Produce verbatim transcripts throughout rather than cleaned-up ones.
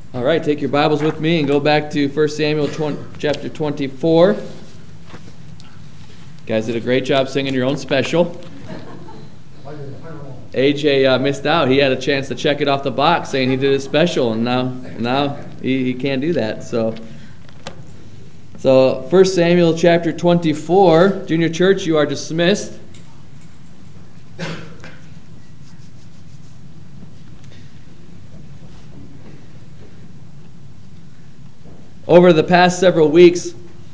All right, take your Bibles with me and go back to First Samuel chapter twenty-four. You guys did a great job singing your own special. A J uh, missed out. He had a chance to check it off the box saying he did his special, and now now he, he can't do that. So, so First Samuel chapter twenty-four. Junior Church, you are dismissed. Over the past several weeks,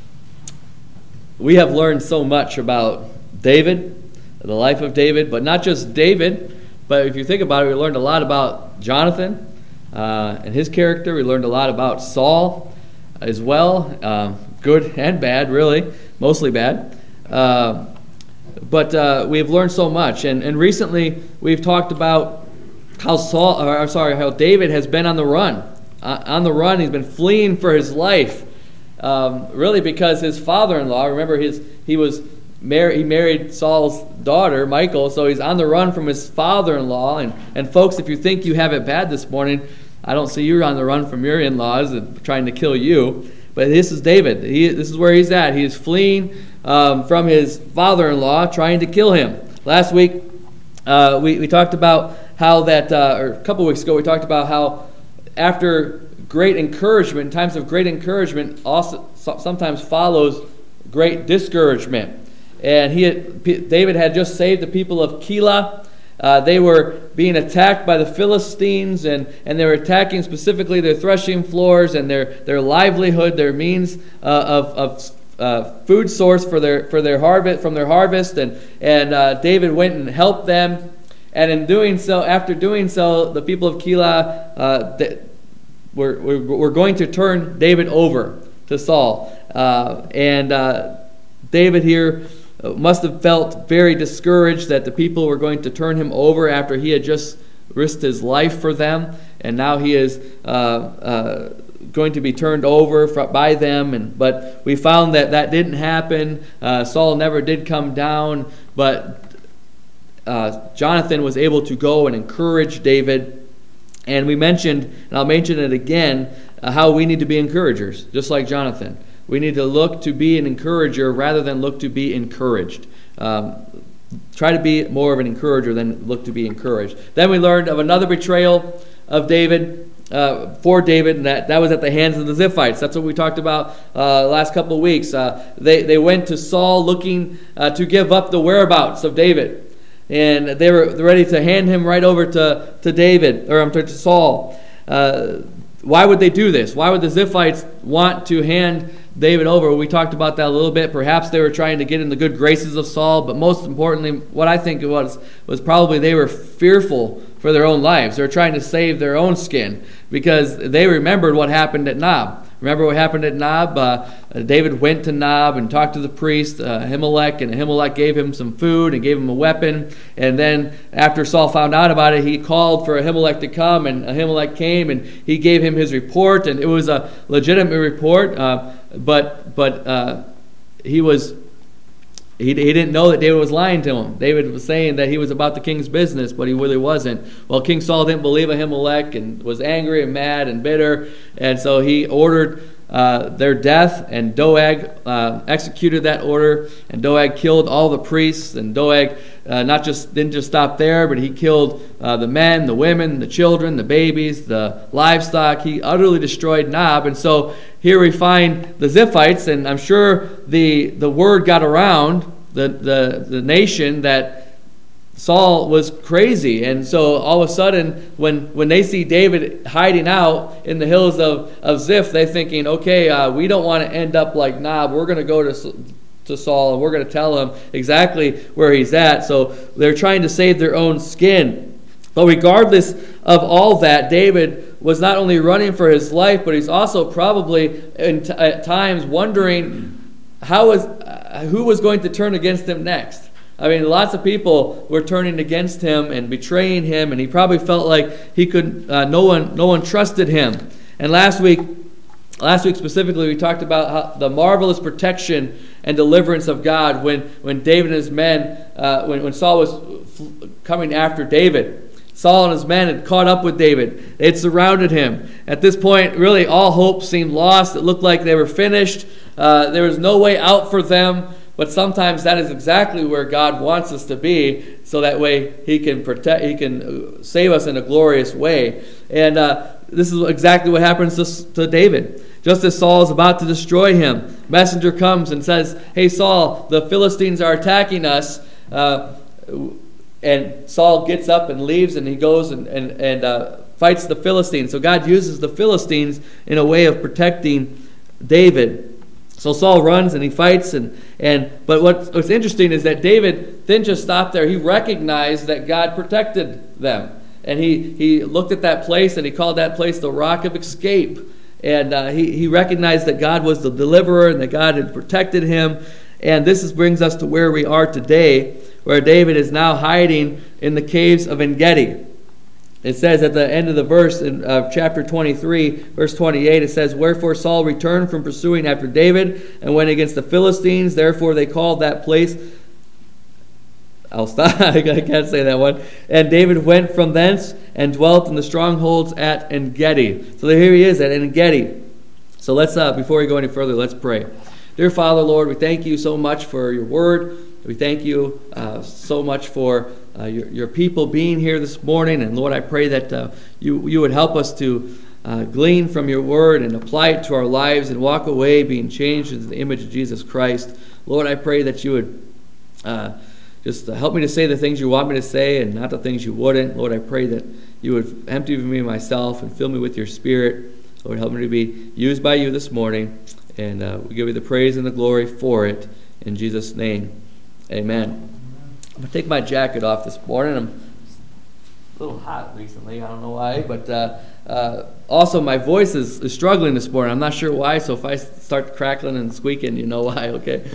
we have learned so much about David, the life of David, but not just David, but if you think about it, we learned a lot about Jonathan uh, and his character. We learned a lot about Saul as well, uh, good and bad, really, mostly bad. Uh, but uh, we've learned so much, and, and recently we've talked about how Saul, or I'm sorry, how David has been on the run. Uh, on the run, he's been fleeing for his life, um, really because his father-in-law, remember his he was mar- he married Saul's daughter, Michal, so he's on the run from his father-in-law. And, and folks, if you think you have it bad this morning, I don't see you on the run from your in-laws and trying to kill you. But this is David. He, this is where he's at. He is fleeing um, from his father-in-law, trying to kill him. Last week, uh, we, we talked about how that, uh, or a couple weeks ago, we talked about how after great encouragement, times of great encouragement, also sometimes follows great discouragement. And he, had, David had just saved the people of Keilah. Uh, they were being attacked by the Philistines, and, and they were attacking specifically their threshing floors and their, their livelihood, their means uh, of, of uh, food source for their for their harvest from their harvest. And and uh, David went and helped them. And in doing so, after doing so, the people of Keilah uh, th- were, were, were going to turn David over to Saul. Uh, and uh, David here must have felt very discouraged that the people were going to turn him over after he had just risked his life for them. And now he is uh, uh, going to be turned over for, by them. And But we found that that didn't happen. Uh, Saul never did come down, but Uh, Jonathan was able to go and encourage David. And we mentioned, and I'll mention it again, uh, how we need to be encouragers, just like Jonathan. We need to look to be an encourager rather than look to be encouraged. Um, try to be more of an encourager than look to be encouraged. Then we learned of another betrayal of David, uh, for David, and that, that was at the hands of the Ziphites. That's what we talked about uh, last couple of weeks. Uh, they, they went to Saul looking uh, to give up the whereabouts of David. And they were ready to hand him right over to, to David, or to Saul. Uh, why would they do this? Why would the Ziphites want to hand David over? We talked about that a little bit. Perhaps they were trying to get in the good graces of Saul, but most importantly, what I think it was, was probably they were fearful for their own lives. They were trying to save their own skin because they remembered what happened at Nob. Remember what happened at Nob? Uh, David went to Nob and talked to the priest, uh, Ahimelech, and Ahimelech gave him some food and gave him a weapon. And then after Saul found out about it, he called for Ahimelech to come, and Ahimelech came, and he gave him his report, and it was a legitimate report, uh, but but uh, he was he, he didn't know that David was lying to him. David was saying that he was about the king's business, but he really wasn't. Well, King Saul didn't believe Ahimelech and was angry and mad and bitter, and so he ordered uh, their death, and Doeg uh, executed that order, and Doeg killed all the priests, and Doeg uh, not just didn't just stop there, but he killed uh, the men, the women, the children, the babies, the livestock. He utterly destroyed Nob, and so here we find the Ziphites, and I'm sure the the word got around the, the, the nation that Saul was crazy. And so all of a sudden, when, when they see David hiding out in the hills of, of Ziph, they're thinking, okay, uh, we don't want to end up like Nob. We're going to go to to Saul, and we're going to tell him exactly where he's at. So they're trying to save their own skin. But regardless of all that, David was not only running for his life, but he's also probably in t- at times wondering how was uh, who was going to turn against him next. I mean, lots of people were turning against him and betraying him, and he probably felt like he could. Uh, no one, no one trusted him. And last week, last week specifically, we talked about how the marvelous protection and deliverance of God when, when David and his men, uh, when when Saul was f- coming after David. Saul and his men had caught up with David. They had surrounded him. At this point, really all hope seemed lost. It looked like they were finished. Uh, there was no way out for them. But sometimes that is exactly where God wants us to be, so that way He can protect, He can save us in a glorious way. And uh, this is exactly what happens to, to David. Just as Saul is about to destroy him, messenger comes and says, "Hey Saul, the Philistines are attacking us." Uh, and Saul gets up and leaves, and he goes and and, and uh, fights the Philistines. So God uses the Philistines in a way of protecting David. So Saul runs and he fights, and, and but what's, what's interesting is that David didn't just stop there. He recognized that God protected them. And he, he looked at that place and he called that place the Rock of Escape. And uh, he, he recognized that God was the deliverer and that God had protected him. And this is, brings us to where we are today, where David is now hiding in the caves of En-Gedi. It says at the end of the verse in uh, chapter twenty-three, verse twenty-eight, it says, "Wherefore Saul returned from pursuing after David and went against the Philistines. Therefore they called that place..." I'll stop. I can't say that one. "And David went from thence and dwelt in the strongholds at En-Gedi." So here he is at En-Gedi. So let's, uh, before we go any further, let's pray. Dear Father, Lord, we thank you so much for your word. We thank you uh, so much for uh, your, your people being here this morning. And Lord, I pray that uh, you, you would help us to uh, glean from your word and apply it to our lives and walk away being changed into the image of Jesus Christ. Lord, I pray that you would uh, just help me to say the things you want me to say and not the things you wouldn't. Lord, I pray that you would empty me of myself and fill me with your spirit. Lord, help me to be used by you this morning. And uh, we give you the praise and the glory for it. In Jesus' name, amen. I'm going to take my jacket off this morning. I'm a little hot recently. I don't know why. But uh, uh, also my voice is, is struggling this morning. I'm not sure why. So if I start crackling and squeaking, you know why, okay?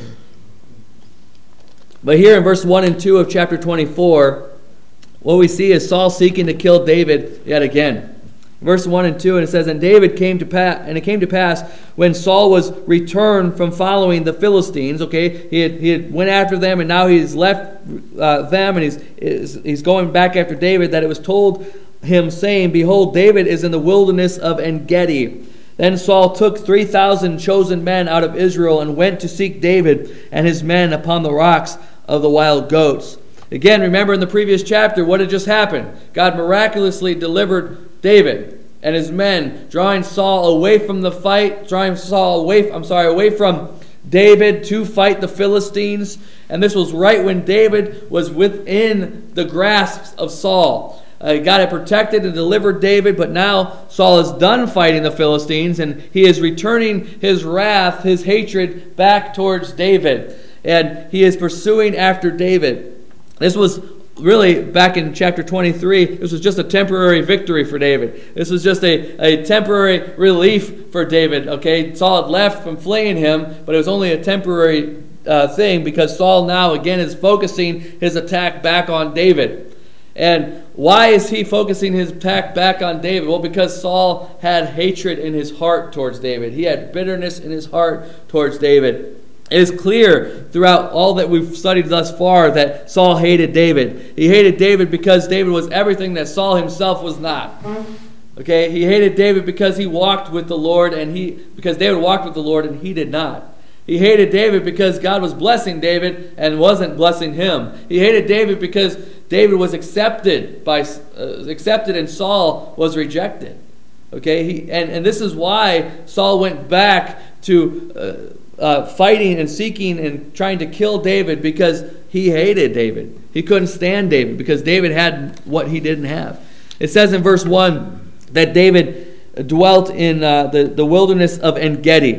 But here in verse one and two of chapter twenty-four, what we see is Saul seeking to kill David yet again. Verse one and two, and it says, "And David came to pass, and it came to pass when Saul was returned from following the Philistines." Okay, he had, he had went after them, and now he's left uh, them, and he's he's going back after David. That it was told him, saying, "Behold, David is in the wilderness of En-Gedi." Then Saul took three thousand chosen men out of Israel and went to seek David and his men upon the rocks of the wild goats. Again, remember in the previous chapter what had just happened. God miraculously delivered David and his men, drawing Saul away from the fight, drawing Saul away, I'm sorry, away from David to fight the Philistines. And this was right when David was within the grasp of Saul. Uh, God had protected and delivered David, but now Saul is done fighting the Philistines, and he is returning his wrath, his hatred, back towards David. And he is pursuing after David. This was really, back in chapter twenty-three, this was just a temporary victory for David. This was just a, a temporary relief for David. Okay, Saul had left from fleeing him, but it was only a temporary uh, thing because Saul now again is focusing his attack back on David. And why is he focusing his attack back on David? Well, because Saul had hatred in his heart towards David. He had bitterness in his heart towards David. It is clear throughout all that we've studied thus far that Saul hated David. He hated David because David was everything that Saul himself was not. Okay, he hated David because he walked with the Lord, and he because David walked with the Lord and he did not. He hated David because God was blessing David and wasn't blessing him. He hated David because David was accepted by uh, accepted and Saul was rejected. Okay, he, and and this is why Saul went back to Uh, Uh, fighting and seeking and trying to kill David, because he hated David. He couldn't stand David because David had what he didn't have. It says in verse one that David dwelt in uh, the, the wilderness of En-Gedi.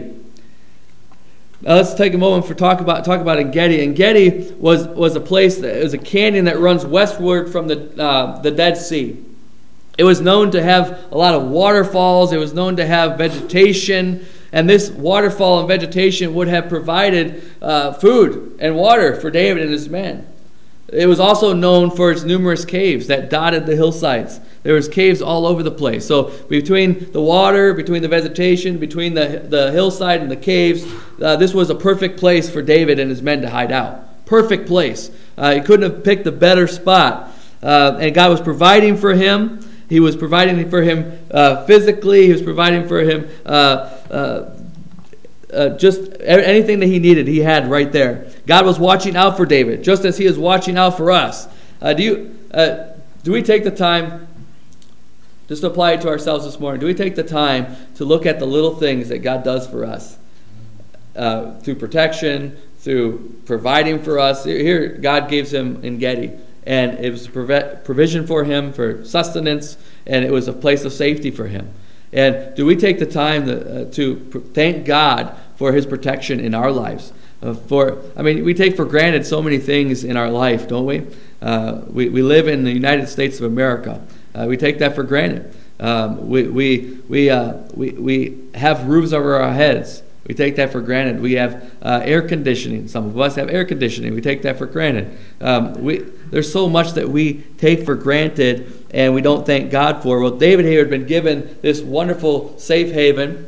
Now let's take a moment for talk about talk about En-Gedi. En-Gedi was was a place that it was a canyon that runs westward from the uh, the Dead Sea. It was known to have a lot of waterfalls. It was known to have vegetation. And this waterfall and vegetation would have provided uh, food and water for David and his men. It was also known for its numerous caves that dotted the hillsides. There was caves all over the place. So between the water, between the vegetation, between the, the hillside and the caves, uh, this was a perfect place for David and his men to hide out. Perfect place. Uh, he couldn't have picked a better spot. Uh, and God was providing for him. He was providing for him uh, physically. He was providing for him uh, uh, uh, just anything that he needed, he had right there. God was watching out for David, just as he is watching out for us. Uh, do you uh, do we take the time, just to apply it to ourselves this morning, do we take the time to look at the little things that God does for us? Uh, through protection, through providing for us. Here, God gives him En Gedi, and it was provision for him, for sustenance, and it was a place of safety for him. And do we take the time to, uh, to thank God for his protection in our lives? Uh, for I mean, we take for granted so many things in our life, don't we? Uh, we, we live in the United States of America. Uh, we take that for granted. Um, we we we, uh, we we have roofs over our heads. We take that for granted. We have uh, air conditioning. Some of us have air conditioning. We take that for granted. Um, we there's so much that we take for granted and we don't thank God for. Well, David here had been given this wonderful safe haven,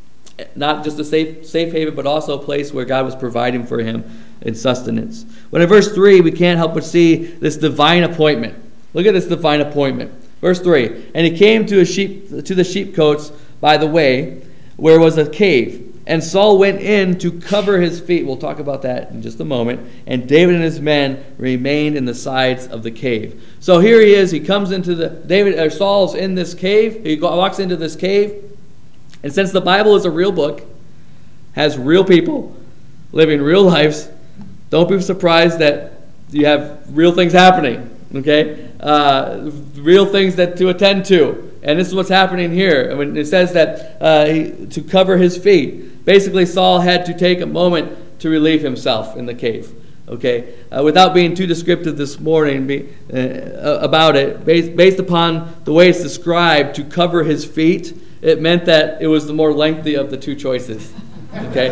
not just a safe safe haven, but also a place where God was providing for him in sustenance. But in verse three, we can't help but see this divine appointment. Look at this divine appointment. Verse three, and he came to a sheep to the sheepcotes by the way, where was a cave. And Saul went in to cover his feet. We'll talk about that in just a moment. And David and his men remained in the sides of the cave. So here he is. He comes into the David or Saul's in this cave. He walks into this cave. And since the Bible is a real book, has real people living real lives, don't be surprised that you have real things happening. Okay, uh, real things that to attend to. And this is what's happening here. I mean, it says that uh, he, to cover his feet. Basically, Saul had to take a moment to relieve himself in the cave. Okay, uh, without being too descriptive this morning be, uh, about it, based, based upon the way it's described, to cover his feet, it meant that it was the more lengthy of the two choices. Okay,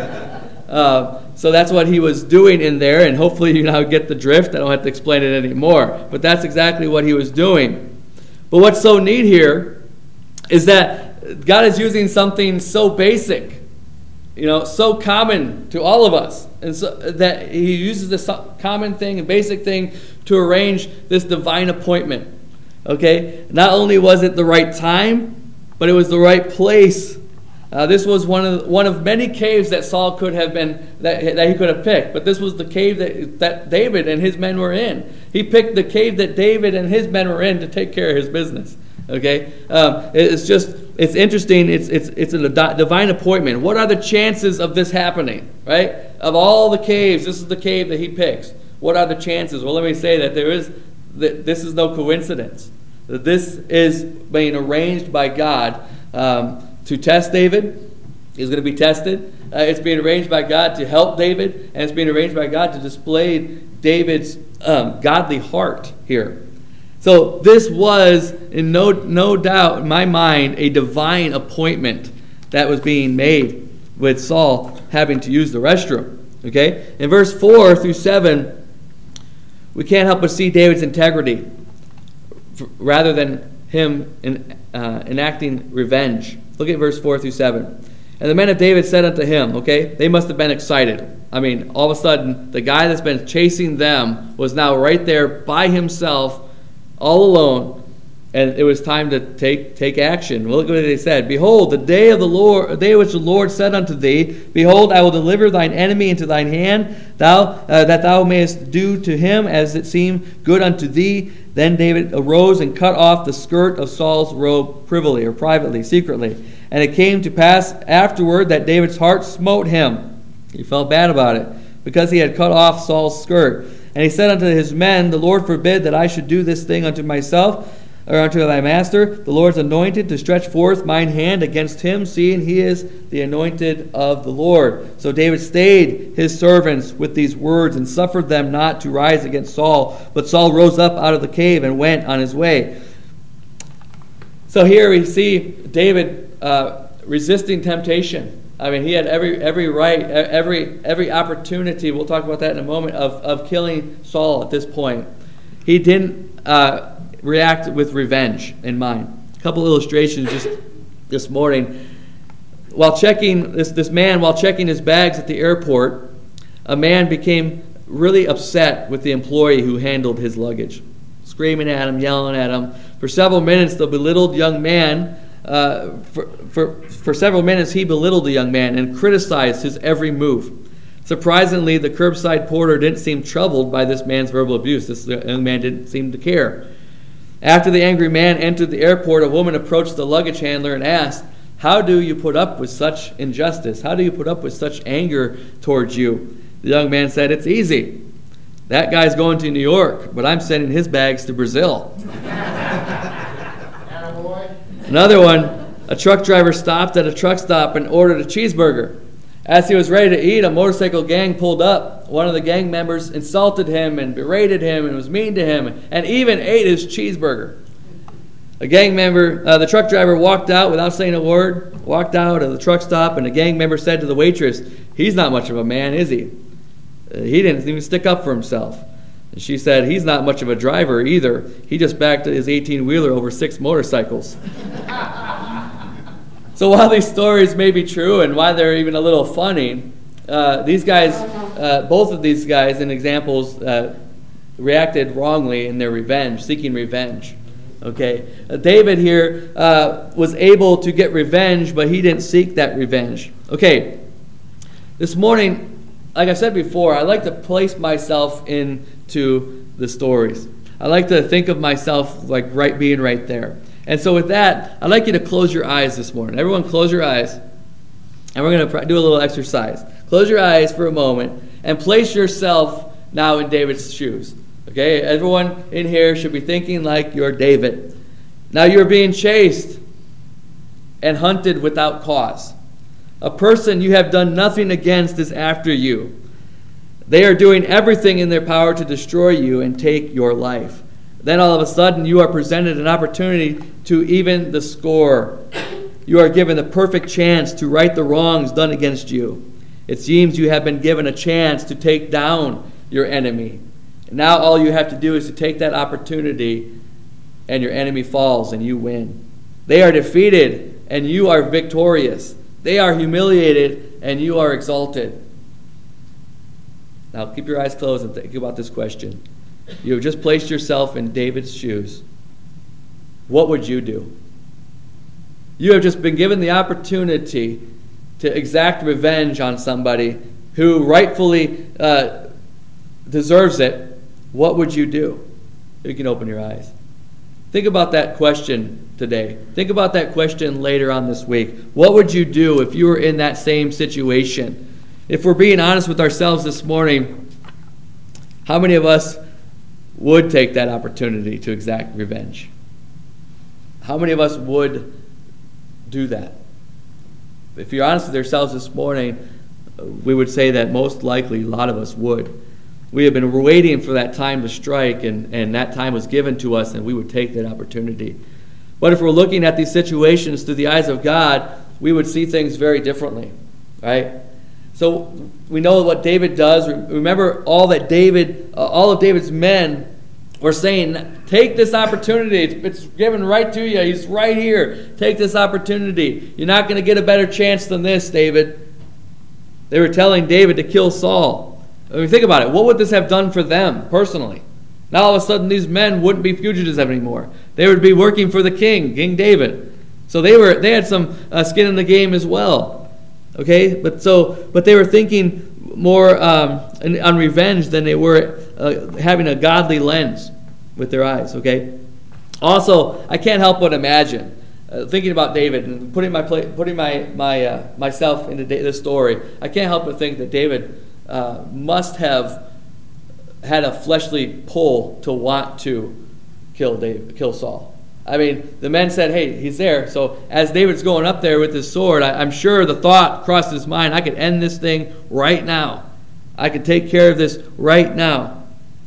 uh, so that's what he was doing in there, and hopefully you now get the drift. I don't have to explain it anymore, but that's exactly what he was doing. But what's so neat here is that God is using something so basic, you know, so common to all of us, and so that he uses this common thing and basic thing to arrange this divine appointment. Okay, not only was it the right time, but it was the right place. Uh, this was one of one of many caves that Saul could have been that, that he could have picked, but this was the cave that that David and his men were in. He picked the cave that David and his men were in to take care of his business. Okay, um, it's just it's interesting. It's it's it's a divine appointment. What are the chances of this happening? Right? Of all the caves, this is the cave that he picks. What are the chances? Well, let me say that there is that this is no coincidence. That this is being arranged by God um, to test David. He's going to be tested. Uh, it's being arranged by God to help David, and it's being arranged by God to display David's um, godly heart here. So this was, in no no doubt in my mind, a divine appointment that was being made with Saul having to use the restroom. Okay? In verse four through seven, we can't help but see David's integrity rather than him in, uh, enacting revenge. Look at verse four through seven. And the men of David said unto him, okay, they must have been excited. I mean, all of a sudden, the guy that's been chasing them was now right there by himself, all alone, and it was time to take take action. Well, look what they said. Behold, the day of the Lord, the day which the Lord said unto thee, behold, I will deliver thine enemy into thine hand, thou uh, that thou mayest do to him as it seem good unto thee. Then David arose and cut off the skirt of Saul's robe privily, or privately, secretly. And it came to pass afterward that David's heart smote him. He felt bad about it, because he had cut off Saul's skirt. And he said unto his men, the Lord forbid that I should do this thing unto myself, or unto thy master, the Lord's anointed, to stretch forth mine hand against him, seeing he is the anointed of the Lord. So David stayed his servants with these words, and suffered them not to rise against Saul. But Saul rose up out of the cave, and went on his way. So here we see David uh, resisting temptation. I mean, he had every every right, every every opportunity, we'll talk about that in a moment, of, of killing Saul at this point. He didn't uh, react with revenge in mind. A couple illustrations just this morning. While checking, this, this man, while checking his bags at the airport, a man became really upset with the employee who handled his luggage. screaming at him, yelling at him. For several minutes, the belittled young man, uh, for, for, for several minutes, he belittled the young man and criticized his every move. Surprisingly, the curbside porter didn't seem troubled by this man's verbal abuse. This young man didn't seem to care. After the angry man entered the airport, a woman approached the luggage handler and asked, "How do you put up with such injustice? How do you put up with such anger towards you?" The young man said, "It's easy. That guy's going to New York, but I'm sending his bags to Brazil." Another one, a truck driver stopped at a truck stop and ordered a cheeseburger. As he was ready to eat, a motorcycle gang pulled up. One of the gang members insulted him and berated him and was mean to him and even ate his cheeseburger. A gang member, uh, the truck driver walked out without saying a word, walked out of the truck stop, and a gang member said to the waitress, "He's not much of a man, is he? Uh, he didn't even stick up for himself." And she said, "He's not much of a driver either. He just backed his eighteen-wheeler over six motorcycles." So while these stories may be true and why they're even a little funny, uh, these guys, uh, both of these guys in examples, uh, reacted wrongly in their revenge, seeking revenge. Okay, uh, David here uh, was able to get revenge, but he didn't seek that revenge. Okay, this morning, like I said before, I like to place myself into the stories. I like to think of myself like right being right there. And so with that, I'd like you to close your eyes this morning. Everyone close your eyes. And we're going to do a little exercise. Close your eyes for a moment and place yourself now in David's shoes. Okay? Everyone in here should be thinking like you're David. Now you're being chased and hunted without cause. A person you have done nothing against is after you. They are doing everything in their power to destroy you and take your life. Then all of a sudden you are presented an opportunity to even the score. You are given the perfect chance to right the wrongs done against you. It seems you have been given a chance to take down your enemy. And now all you have to do is to take that opportunity, and your enemy falls and you win. They are defeated and you are victorious. They are humiliated and you are exalted. Now keep your eyes closed and think about this question. You have just placed yourself in David's shoes. What would you do? You have just been given the opportunity to exact revenge on somebody who rightfully uh, deserves it. What would you do? You can open your eyes. Think about that question today. Think about that question later on this week. What would you do if you were in that same situation? If we're being honest with ourselves this morning, how many of us would take that opportunity to exact revenge? How many of us would do that? If you're honest with yourselves this morning, we would say that most likely a lot of us would. We have been waiting for that time to strike, and, and that time was given to us, and we would take that opportunity. But if we're looking at these situations through the eyes of God, we would see things very differently, right? So we know what David does. Remember all that David, uh, all of David's men were saying, take this opportunity. It's, it's given right to you. He's right here. Take this opportunity. You're not going to get a better chance than this, David. They were telling David to kill Saul. I mean, think about it. What would this have done for them personally? Now all of a sudden these men wouldn't be fugitives anymore. They would be working for the king, King David. So they were they had some uh, skin in the game as well. Okay, but so but they were thinking more um, on revenge than they were uh, having a godly lens with their eyes. Okay. Also, I can't help but imagine uh, thinking about David and putting my pla- putting my my uh, myself into this story. I can't help but think that David uh, must have had a fleshly pull to want to kill David, kill Saul. I mean, the men said, hey, he's there. So as David's going up there with his sword, I, I'm sure the thought crossed his mind, I could end this thing right now. I could take care of this right now.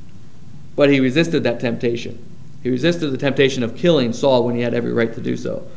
But he resisted that temptation. He resisted the temptation of killing Saul when he had every right to do so.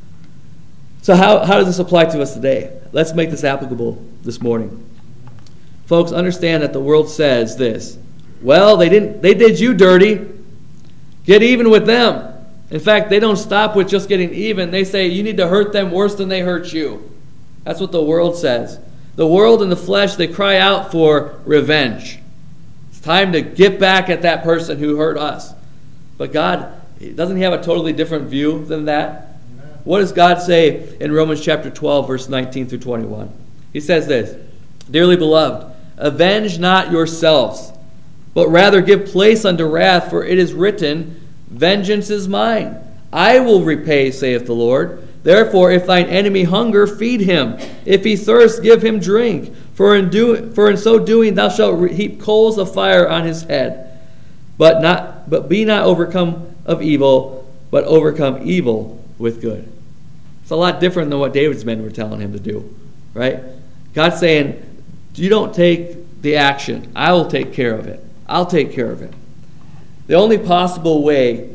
So how, how does this apply to us today? Let's make this applicable this morning. Folks, understand that the world says this. Well, they didn't. They did you dirty. Get even with them. In fact, they don't stop with just getting even. They say you need to hurt them worse than they hurt you. That's what the world says. The world and the flesh, they cry out for revenge. It's time to get back at that person who hurt us. But God, doesn't he have a totally different view than that? Amen. What does God say in Romans chapter twelve, verse nineteen through twenty-one? He says this, "Dearly beloved, avenge not yourselves, but rather give place unto wrath, for it is written, Vengeance is mine. I will repay, saith the Lord. Therefore, if thine enemy hunger, feed him. If he thirst, give him drink. For in, do, for in so doing thou shalt heap coals of fire on his head. But not, but be not overcome of evil, but overcome evil with good." It's a lot different than what David's men were telling him to do, right? God's saying, you don't take the action. I will take care of it. I'll take care of it. The only possible way,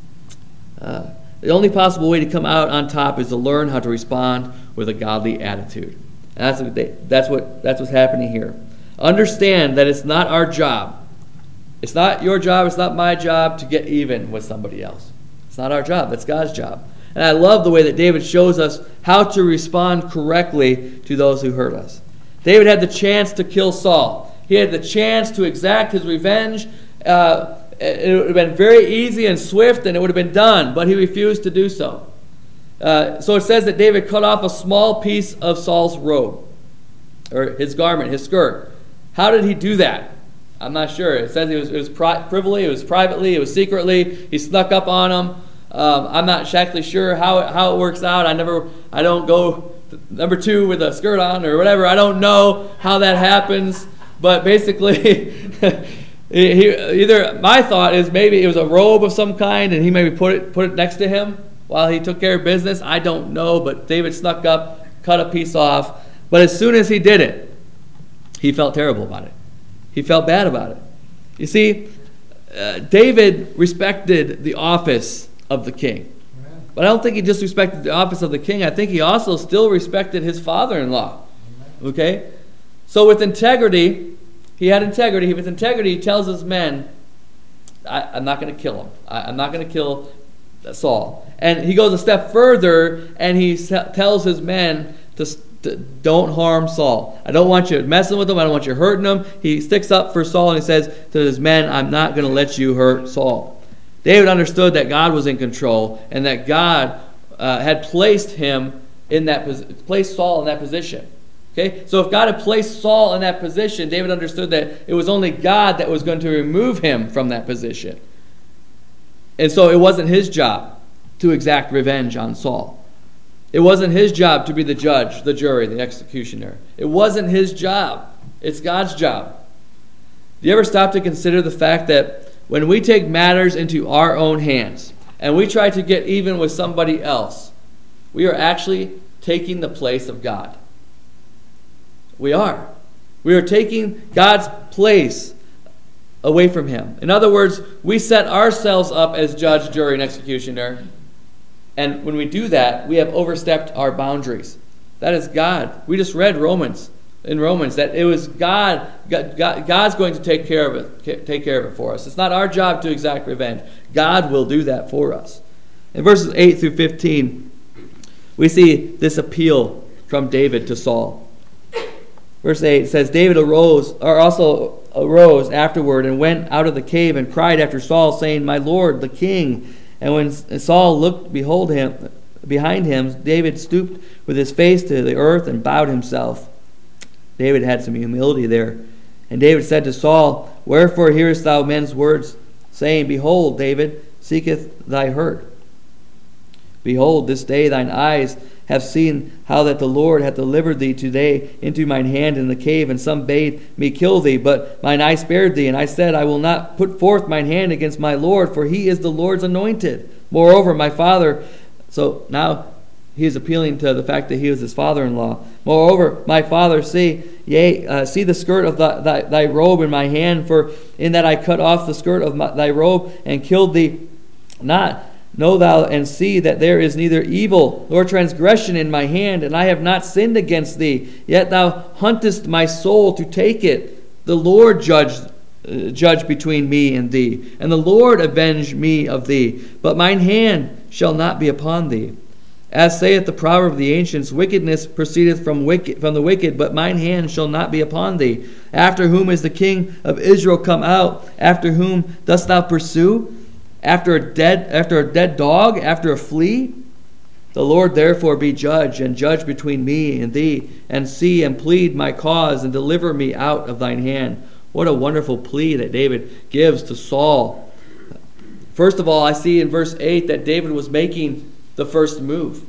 uh, the only possible way to come out on top is to learn how to respond with a godly attitude. And that's what they, that's what that's what's happening here. Understand that it's not our job. It's not your job. It's not my job to get even with somebody else. It's not our job. That's God's job. And I love the way that David shows us how to respond correctly to those who hurt us. David had the chance to kill Saul. He had the chance to exact his revenge. Uh, it would have been very easy and swift, and it would have been done, but he refused to do so. Uh, so it says that David cut off a small piece of Saul's robe, or his garment, his skirt. How did he do that? I'm not sure. It says it was, it was pri- privily, it was privately, it was secretly. He snuck up on him. Um, I'm not exactly sure how it, how it works out. I never, I don't go number two with a skirt on or whatever. I don't know how that happens. But basically, he, either my thought is maybe it was a robe of some kind, and he maybe put it put it next to him while he took care of business. I don't know, but David snuck up, cut a piece off. But as soon as he did it, he felt terrible about it. He felt bad about it. You see, uh, David respected the office of the king. But I don't think he just respected the office of the king. I think he also still respected his father-in-law. Okay? So with integrity, he had integrity. With integrity, he tells his men, I, I'm not going to kill him. I, I'm not going to kill Saul. And he goes a step further, and he s- tells his men to, to don't harm Saul. I don't want you messing with him. I don't want you hurting him. He sticks up for Saul, and he says to his men, I'm not going to let you hurt Saul. David understood that God was in control, and that God uh, had placed him in that placed Saul in that position. Okay? So if God had placed Saul in that position, David understood that it was only God that was going to remove him from that position. And so it wasn't his job to exact revenge on Saul. It wasn't his job to be the judge, the jury, the executioner. It wasn't his job. It's God's job. Do you ever stop to consider the fact that when we take matters into our own hands and we try to get even with somebody else, we are actually taking the place of God? We are. We are taking God's place away from him. In other words, we set ourselves up as judge, jury, and executioner. And when we do that, we have overstepped our boundaries. That is God. We just read Romans, in Romans, that it was God, God, God God's going to take care of it, take care of it for us. It's not our job to exact revenge. God will do that for us. In verses eight through fifteen, we see this appeal from David to Saul. Verse eight says, David arose, or also arose afterward and went out of the cave and cried after Saul, saying, My Lord, the king. And when Saul looked behold him, behind him, David stooped with his face to the earth and bowed himself. David had some humility there. And David said to Saul, Wherefore hearest thou men's words, saying, Behold, David seeketh thy hurt. Behold, this day thine eyes have seen how that the Lord hath delivered thee today into mine hand in the cave, and some bade me kill thee, but mine eye spared thee. And I said, I will not put forth mine hand against my Lord, for he is the Lord's anointed. Moreover, my father, so now he is appealing to the fact that he was his father-in-law. Moreover, my father, see, yea, uh, see the skirt of thy, thy, thy robe in my hand, for in that I cut off the skirt of my, thy robe and killed thee not. Know thou and see that there is neither evil nor transgression in my hand, and I have not sinned against thee. Yet thou huntest my soul to take it. The Lord judge, uh, judge between me and thee, and the Lord avenge me of thee. But mine hand shall not be upon thee. As saith the proverb of the ancients, wickedness proceedeth from wicked, from the wicked, but mine hand shall not be upon thee. After whom is the king of Israel come out? After whom dost thou pursue? After a dead, after a dead dog, after a flea? The Lord therefore be judge, and judge between me and thee, and see and plead my cause, and deliver me out of thine hand. What a wonderful plea that David gives to Saul. First of all, I see in verse eight that David was making the first move.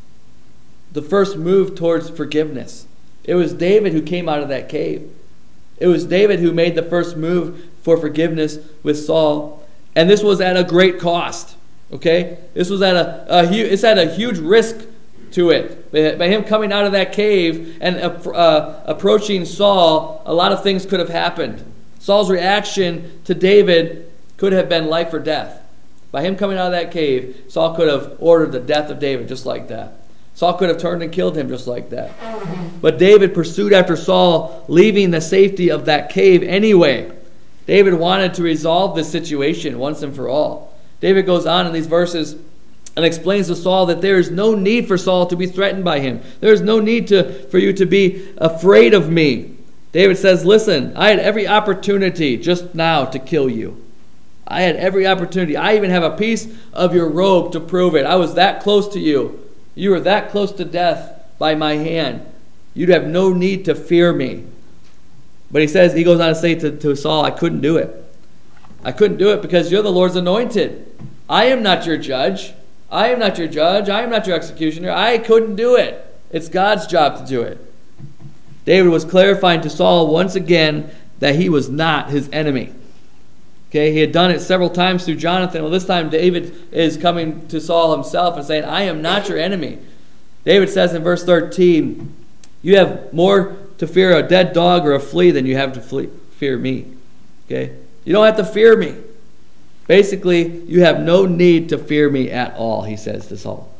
The first move towards forgiveness. It was David who came out of that cave. It was David who made the first move for forgiveness with Saul. And this was at a great cost. Okay? This was at a, a hu- it's at a huge risk to it. By, by him coming out of that cave and uh, uh, approaching Saul, a lot of things could have happened. Saul's reaction to David could have been life or death. By him coming out of that cave, Saul could have ordered the death of David just like that. Saul could have turned and killed him just like that. But David pursued after Saul, leaving the safety of that cave anyway. David wanted to resolve this situation once and for all. David goes on in these verses and explains to Saul that there is no need for Saul to be threatened by him. There is no need to, for you to be afraid of me. David says, listen, I had every opportunity just now to kill you. I had every opportunity. I even have a piece of your robe to prove it. I was that close to you. You were that close to death by my hand. You'd have no need to fear me. But he says, he goes on to say to, to Saul, I couldn't do it. I couldn't do it because you're the Lord's anointed. I am not your judge. I am not your judge. I am not your executioner. I couldn't do it. It's God's job to do it. David was clarifying to Saul once again that he was not his enemy. Okay, he had done it several times through Jonathan. Well, this time David is coming to Saul himself and saying, I am not your enemy. David says in verse thirteen, you have more to fear a dead dog or a flea than you have to flee, fear me. Okay? You don't have to fear me. Basically, you have no need to fear me at all, he says to Saul.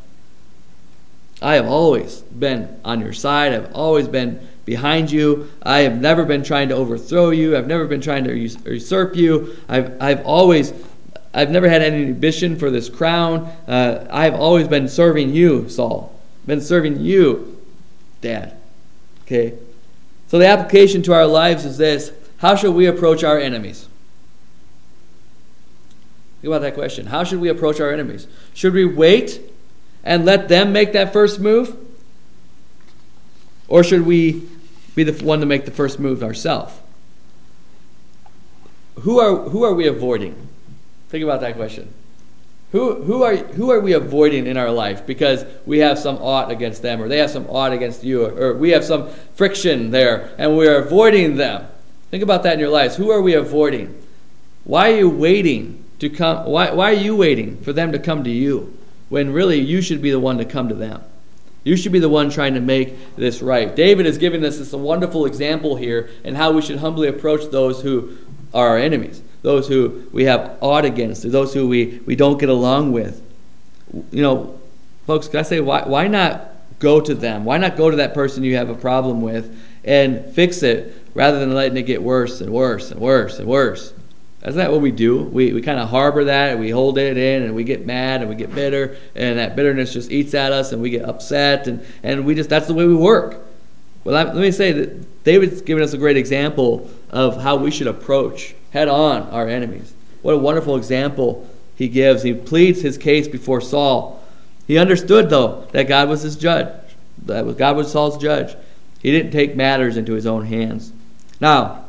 I have always been on your side. I've always been behind you. I have never been trying to overthrow you. I've never been trying to usurp you. I've I've always, I've never had any ambition for this crown. Uh, I've always been serving you, Saul. Been serving you, Dad. Okay? So the application to our lives is this. How should we approach our enemies? Think about that question. How should we approach our enemies? Should we wait and let them make that first move? Or should we be the one to make the first move ourselves? Who are who are we avoiding? Think about that question. Who who are who are we avoiding in our life because we have some ought against them, or they have some ought against you, or, or we have some friction there and we are avoiding them? Think about that in your lives. Who are we avoiding? Why are you waiting to come? Why why are you waiting for them to come to you when really you should be the one to come to them? You should be the one trying to make this right. David is giving us this wonderful example here in how we should humbly approach those who are our enemies, those who we have ought against, those who we, we don't get along with. You know, folks, can I say, why, why not go to them? Why not go to that person you have a problem with and fix it rather than letting it get worse and worse and worse and worse? Isn't that what we do? We we kind of harbor that, and we hold it in, and we get mad, and we get bitter, and that bitterness just eats at us, and we get upset, and, and we just that's the way we work. Well, let me say that David's given us a great example of how we should approach head-on our enemies. What a wonderful example he gives. He pleads his case before Saul. He understood, though, that God was his judge. That God was Saul's judge. He didn't take matters into his own hands. Now,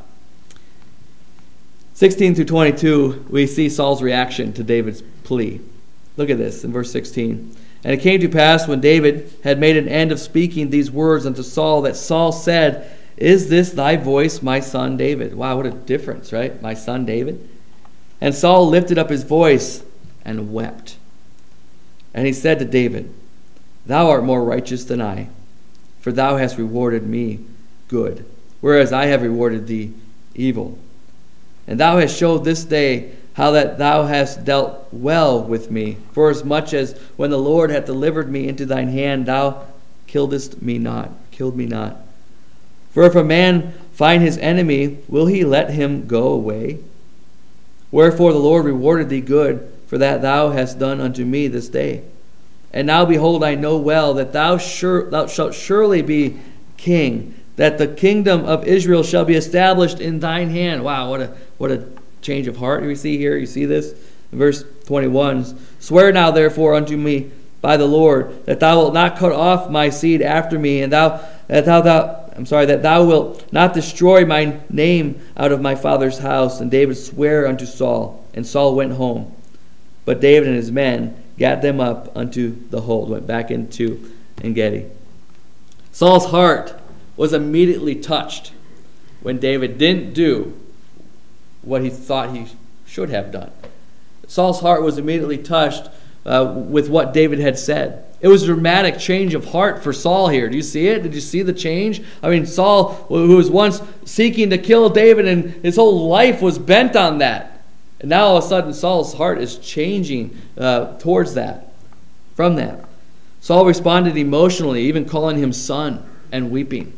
sixteen through twenty-two, we see Saul's reaction to David's plea. Look at this in verse sixteen. And it came to pass when David had made an end of speaking these words unto Saul, that Saul said, Is this thy voice, my son David? Wow, what a difference, right? My son David. And Saul lifted up his voice and wept. And he said to David, Thou art more righteous than I, for thou hast rewarded me good, whereas I have rewarded thee evil. And thou hast showed this day how that thou hast dealt well with me, forasmuch as when the Lord hath delivered me into thine hand, thou killedst me not, killed me not. For if a man find his enemy, will he let him go away? Wherefore the Lord rewarded thee good, for that thou hast done unto me this day. And now behold, I know well that thou, sure, thou shalt surely be king, that the kingdom of Israel shall be established in thine hand. Wow, what a what a change of heart we see here. You see this? In verse twenty-one, swear now therefore unto me by the Lord, that thou wilt not cut off my seed after me, and thou that thou, thou I'm sorry, that thou wilt not destroy my name out of my father's house. And David sware unto Saul, and Saul went home. But David and his men gat them up unto the hold, went back into En-gedi. Saul's heart was immediately touched when David didn't do what he thought he should have done. Saul's heart was immediately touched uh, with what David had said. It was a dramatic change of heart for Saul here. Do you see it? Did you see the change? I mean, Saul, who was once seeking to kill David, and his whole life was bent on that. And now all of a sudden Saul's heart is changing uh, towards that, from that. Saul responded emotionally, even calling him son and weeping.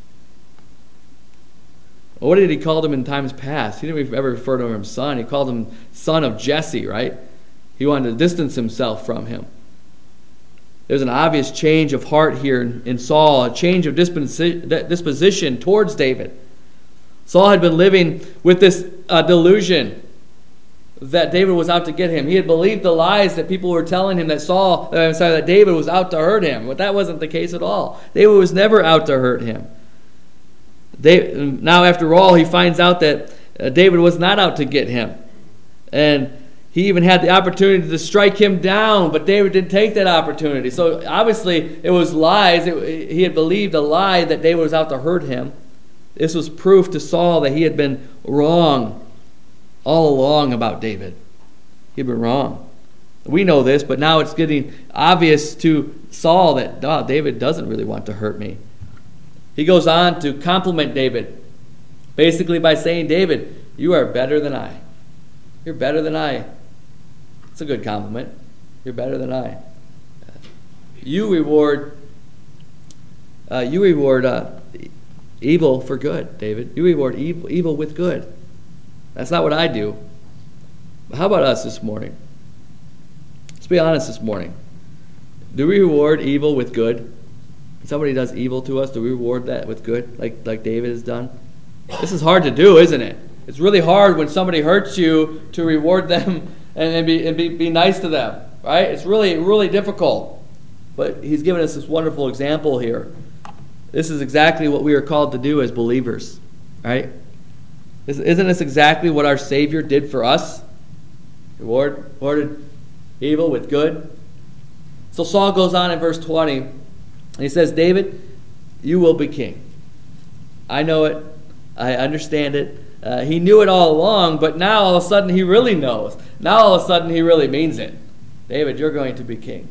What did he call him in times past? He didn't ever refer to him as son. He called him son of Jesse, right? He wanted to distance himself from him. There's an obvious change of heart here in Saul, a change of disposition towards David. Saul had been living with this uh, delusion that David was out to get him. He had believed the lies that people were telling him that Saul, uh, I'm sorry, that David was out to hurt him. But that wasn't the case at all. David was never out to hurt him. They, now, after all, he finds out that uh, David was not out to get him. And he even had the opportunity to strike him down, but David didn't take that opportunity. So obviously it was lies. It, he had believed a lie that David was out to hurt him. This was proof to Saul that he had been wrong all along about David. He had been wrong. We know this, but now it's getting obvious to Saul that oh, David doesn't really want to hurt me. He goes on to compliment David, basically by saying, David, you are better than I. You're better than I. It's a good compliment. You're better than I. You reward, uh, you reward uh, evil for good, David. You reward evil, evil with good. That's not what I do. But how about us this morning? Let's be honest this morning. Do we reward evil with good? When somebody does evil to us, do we reward that with good, like, like David has done? This is hard to do, isn't it? It's really hard when somebody hurts you to reward them and, and, be, and be, be nice to them, right? It's really, really difficult. But he's given us this wonderful example here. This is exactly what we are called to do as believers, right? Isn't this exactly what our Savior did for us? Reward, rewarded evil with good. So Saul goes on in verse twenty, and he says, David, you will be king. I know it. I understand it. Uh, he knew it all along, but now all of a sudden he really knows. Now all of a sudden he really means it. David, you're going to be king.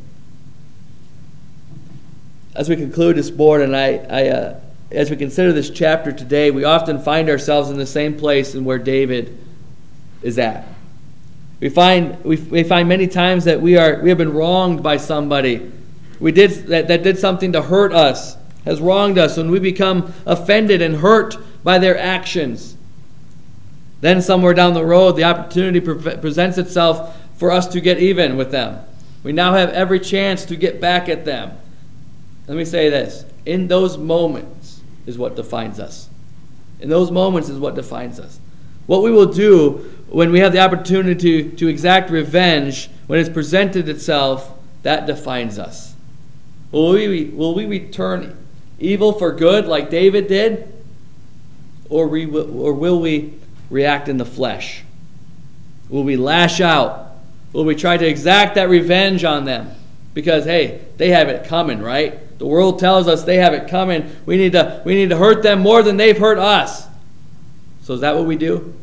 As we conclude this board, and I, I uh, as we consider this chapter today, we often find ourselves in the same place in where David is at. We find we, we find many times that we are we have been wronged by somebody. We did that, that did something to hurt us, has wronged us, and we become offended and hurt by their actions. Then somewhere down the road, the opportunity pre- presents itself for us to get even with them. We now have every chance to get back at them. Let me say this. In those moments is what defines us. In those moments is what defines us. What we will do when we have the opportunity to, to exact revenge, when it's presented itself, that defines us. Will we, will we return evil for good like David did? Or, we, or will we react in the flesh? Will we lash out? Will we try to exact that revenge on them? Because, hey, they have it coming, right? The world tells us they have it coming. We need to, we need to hurt them more than they've hurt us. So is that what we do?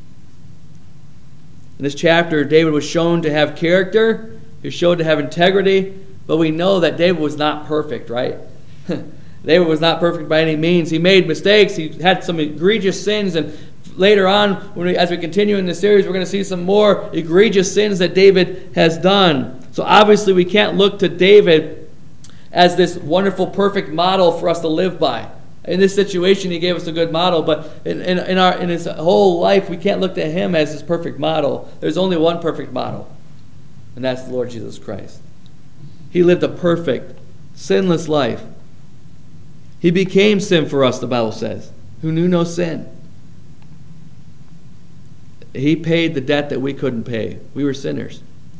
In this chapter, David was shown to have character. He was shown to have integrity. But we know that David was not perfect, right? David was not perfect by any means. He made mistakes. He had some egregious sins. And later on, when we, as we continue in this series, we're going to see some more egregious sins that David has done. So obviously we can't look to David as this wonderful, perfect model for us to live by. In this situation, he gave us a good model, but in, in, in, our, in his whole life, we can't look to him as his perfect model. There's only one perfect model, and that's the Lord Jesus Christ. He lived a perfect, sinless life. He became sin for us, the Bible says, who knew no sin. He paid the debt that we couldn't pay. We were sinners.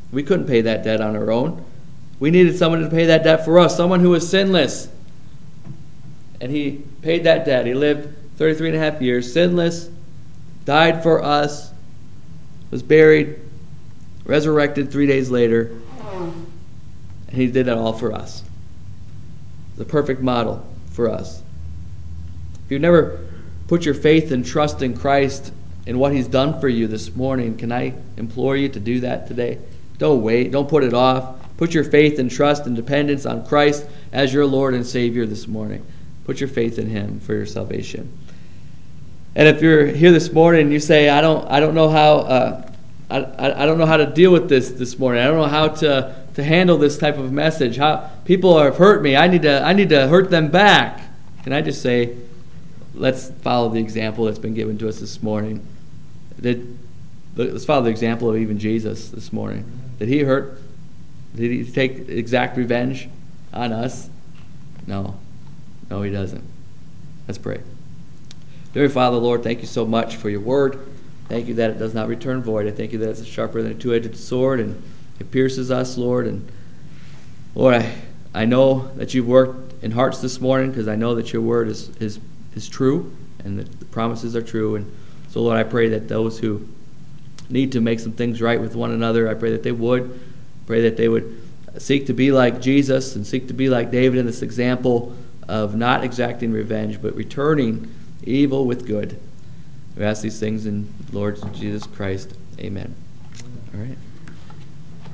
We couldn't pay that debt on our own. We needed someone to pay that debt for us, someone who was sinless. And he paid that debt. He lived thirty-three and a half years, sinless, died for us, was buried, resurrected three days later, and he did it all for us. The perfect model for us. If you've never put your faith and trust in Christ and what he's done for you this morning, can I implore you to do that today? Don't wait. Don't put it off. Put your faith and trust and dependence on Christ as your Lord and Savior this morning. Put your faith in him for your salvation. And if you're here this morning and you say, I don't I don't know how uh, I, I don't know how to deal with this this morning. I don't know how to, to handle this type of message. How people have hurt me. I need to I need to hurt them back. Can I just say, let's follow the example that's been given to us this morning. Did, let's follow the example of even Jesus this morning. Did he hurt? Did he take exact revenge on us? No. No, he doesn't. Let's pray. Dear Father, Lord, thank you so much for your word. Thank you that it does not return void. I thank you that it's sharper than a two-edged sword and it pierces us, Lord. And Lord, I, I know that you've worked in hearts this morning because I know that your word is, is, is true and that the promises are true. And so, Lord, I pray that those who need to make some things right with one another, I pray that they would. Pray that they would seek to be like Jesus and seek to be like David in this example of not exacting revenge, but returning evil with good. We ask these things in Lord Jesus Christ. Amen. All right.